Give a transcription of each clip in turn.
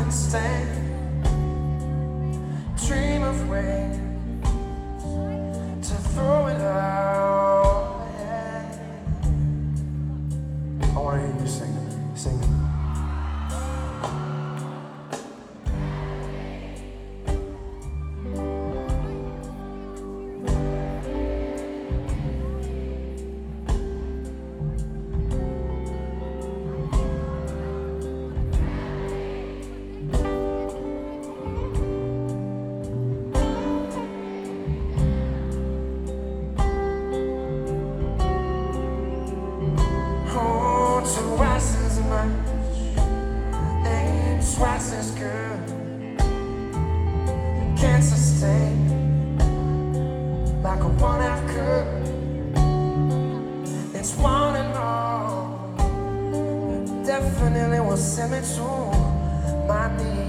can stand. Dream of rain to throw it out. I want to hear you sing it. Sing it. Twice as good, can't sustain like a one-half could. It's one and all, it definitely will send me to my knees.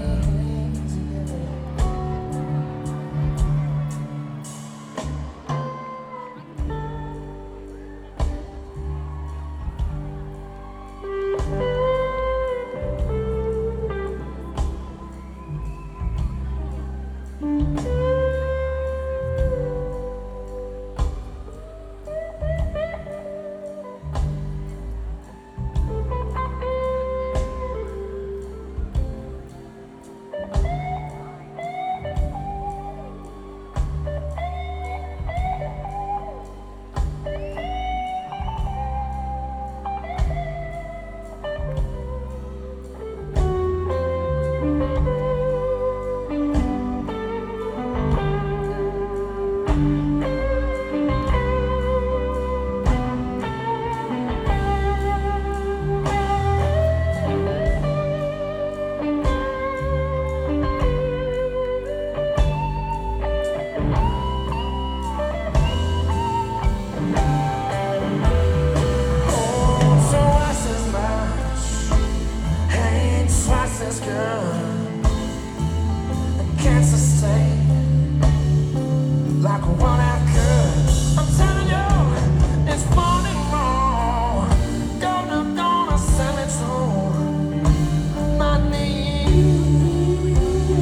Can't sustain like one I could. I'm telling you, it's morning wrong. Gonna send it to my knees.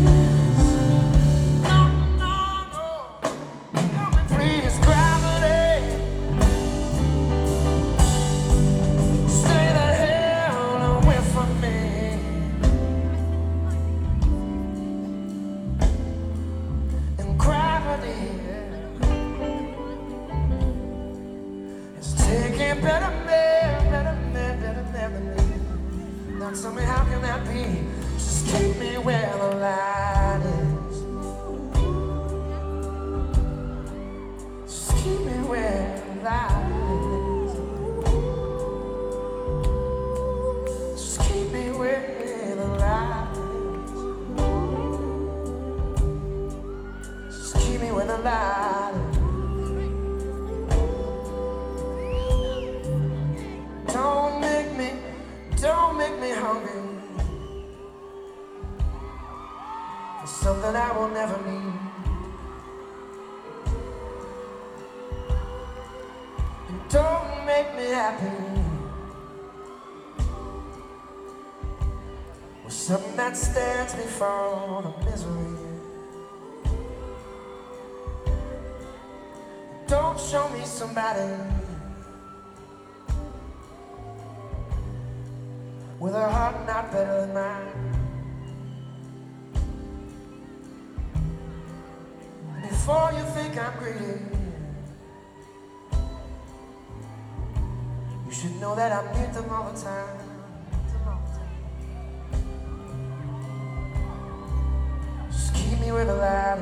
No, help me please, gravity. Stay the hell away from me. Taking better man. Now tell me, how can that be? Just keep me where the light is. Just keep me where the light is. Just keep me where the light is. Just keep me where the light is. Don't make me hungry for something I will never need. And don't make me happy with something that stands before the misery. Don't show me somebody with a heart not better than mine. Before you think I'm greedy, you should know that I need them all the time. Just keep me where the light is.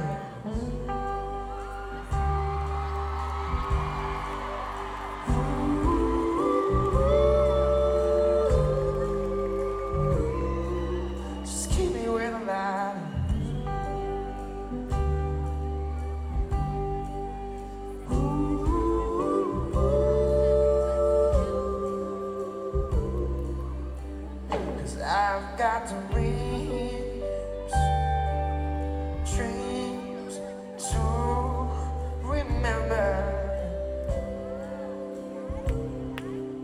I've got to reach dreams to remember.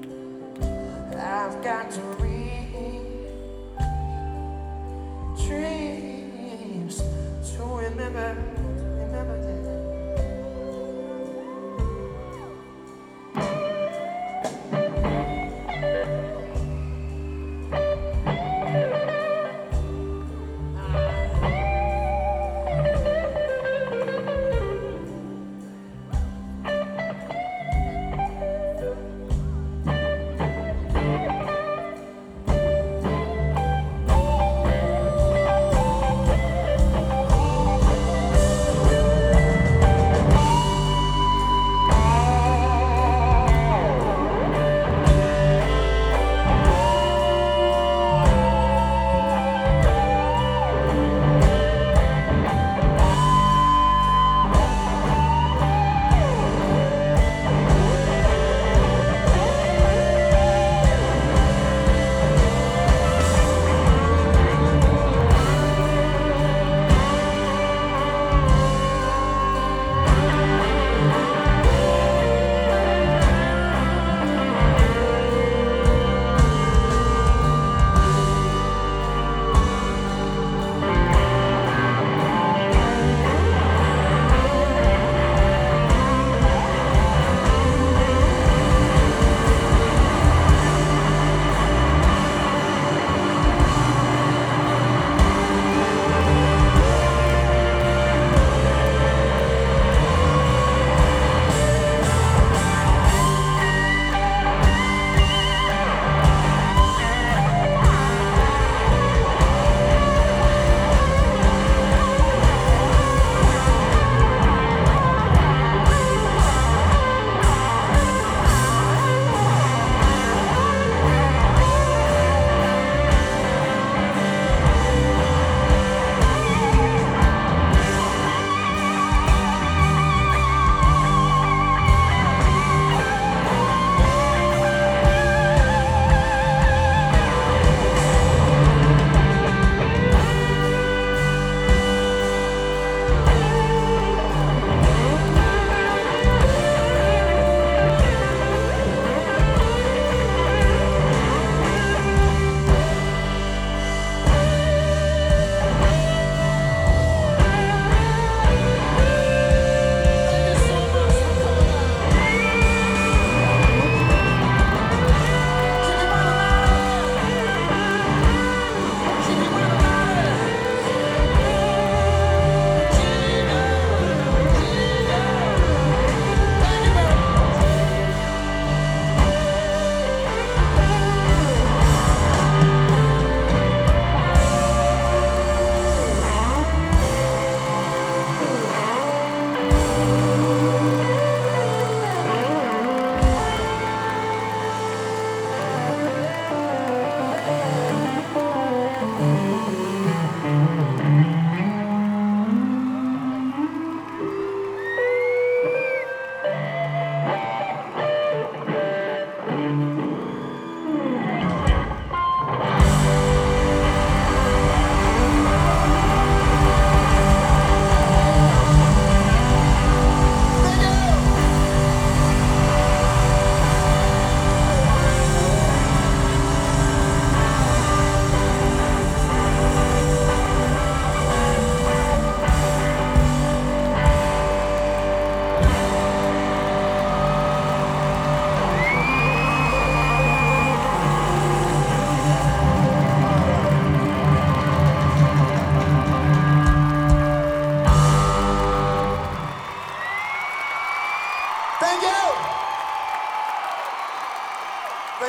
I've got to reach dreams.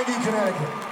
Ivy, Connecticut.